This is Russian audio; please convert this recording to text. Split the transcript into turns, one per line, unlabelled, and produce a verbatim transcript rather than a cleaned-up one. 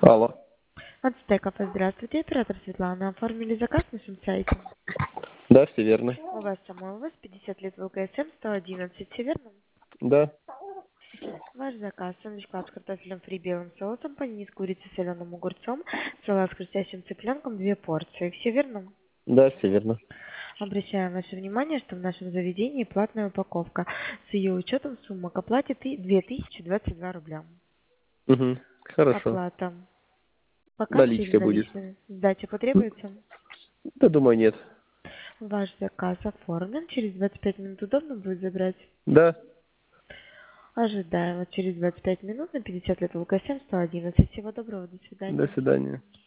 Алло.
От Стеков, здравствуйте, оператор Светлана. Оформили заказ на нашем сайте.
Да, все верно.
У вас самой, у вас пятьдесят лет в ЛКСМ сто одиннадцать, все верно?
Да.
Ваш заказ, сэндвич-клаб с картофелем фри белым соусом, панини с курицей с соленым огурцом, салат с хрустящим цыпленком, две порции. Все верно?
Да, все верно.
Обращаем ваше внимание, что в нашем заведении платная упаковка. С ее учетом сумма к оплате ты- две тысячи двадцать два рубля.
Угу. Хорошо.
Оплата по карте или
Наличка будет.
наличными? Сдача потребуется?
Да, думаю, нет.
Ваш заказ оформлен. Через двадцать пять минут удобно будет забрать?
Да.
Ожидаем. Вот через двадцать пять минут на пятьдесят лет ЛКСМ сто одиннадцать. Всего доброго. До
До
свидания.
свидания.